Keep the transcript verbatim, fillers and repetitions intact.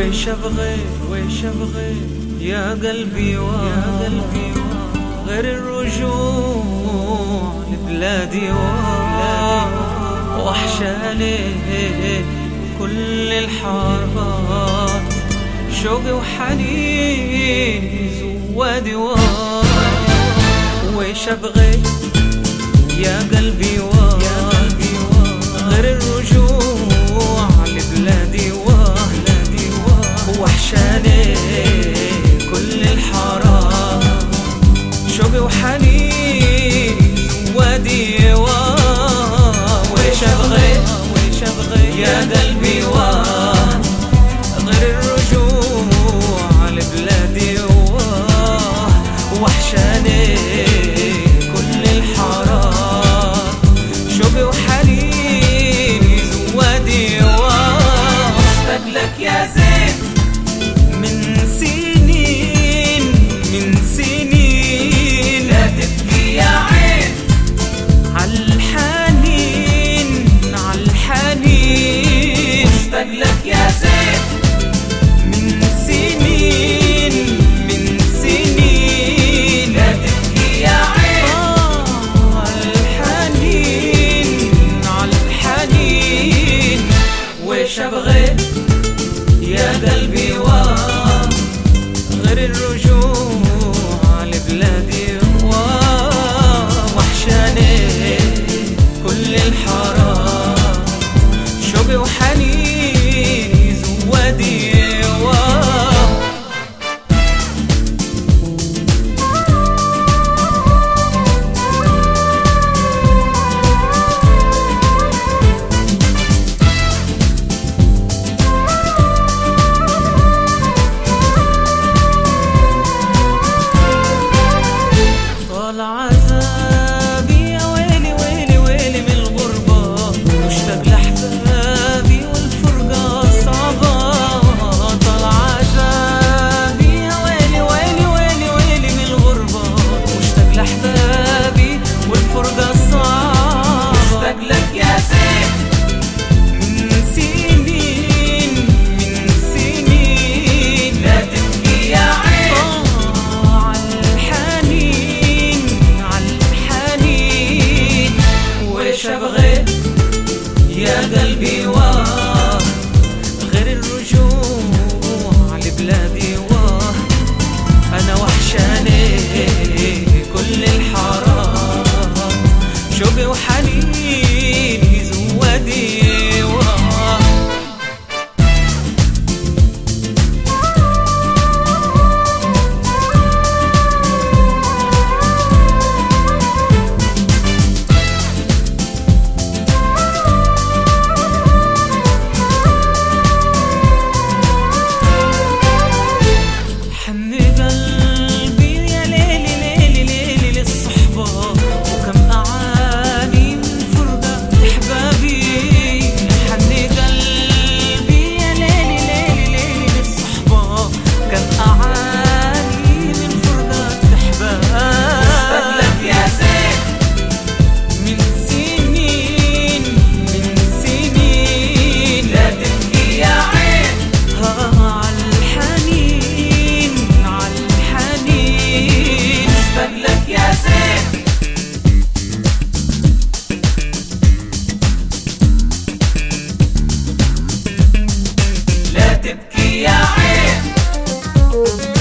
ويش ابغي ويش ابغي يا قلبي يا قلبي غير الرجوع لبلادي وحشاني كل الحارات شوقي وحنيني زوادي ويش ابغي يا قلبي غير الرجوع لبلادي وحشاني كل الحارات شوقي وحنيني زوادي ويش ابغي ويش ابغي يا قلبي غير الرجوع لبلادي وحشاني كل الحارات شوقي وحنيني زوادي واشتاق لك يا زين من سنين من سنين لا تبكي يا عين عالحنين عالحنين اشتاق لك يا زين من سنين من سنين لا تبكي يا عين عالحنين عالحنين ويش ابغي يا قلبي غير الرجوع لبلادي وحشاني كل الحارات شوقي وحنيني زوادي عذابي يا ويلي ويلي ويلي من الغربة مشتاق لأحبابي والفرقة صعبة طال عذابي يا ويلي ويلي ويلي ويلي من الغربة مشتاق لأحبابي والفرقة صعبة مشتاق لك يا زين من سنين من سنين لا تبكي يا عين ويش ابغي يا قلبي غير الرجوع لبلادي انا وحشاني كل الحارات شوقي وحنيني زوادي تبكي يا عين.